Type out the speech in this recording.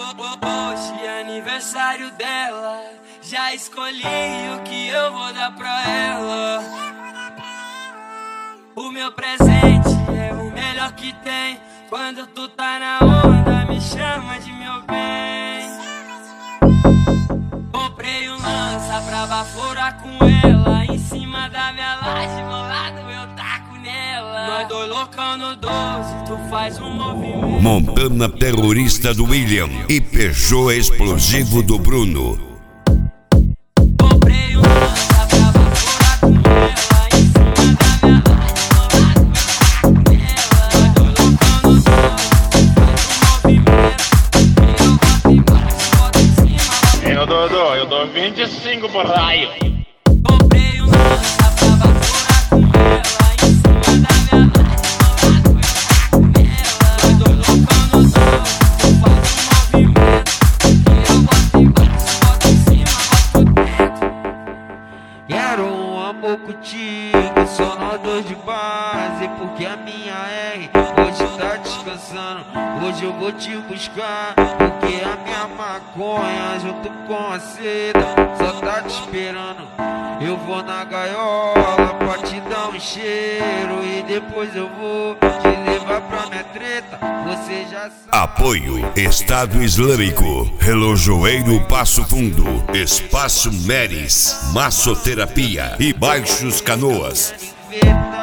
Hoje é aniversário dela, já escolhi o que eu vou dar pra ela. O meu presente é o melhor que tem. Quando tu tá na onda, me chama de meu bem. Comprei um lança pra baforar com ela. Em cima da minha laje, meu lado eu taco nela. Nós dois loucão no 12, tu faz um movimento. Montana terrorista do William e Peugeot explosivo do Bruno. Comprei um lança pra baforar com ela. Em cima da minha laje, meu lado eu taco nela. Nós dois loucão no 12, tu faz um movimento. Eu boto embaixo, boto em cima. Eu dou 25 por raio. Comprei um lança pra baforar com ela. Em cima da minha laje, meu lado eu taco nela. Nós dois loucão no 12, tu faz um movimento. Eu boto embaixo, boto em cima, boto dentro. Quero um amor contigo, só nós dois de base. Porque a minha R hoje tá descansando. Hoje eu vou te buscar, porque a minha maconha junto com a seda só tá te esperando. Eu vou na gaiola pra te dar um cheiro e depois eu vou te levar pra minha treta. Você já sabe. Apoio Estado Islâmico, Relojoeiro Passo Fundo, Espaço Meris, Massoterapia e Baixos Canoas. Infernal.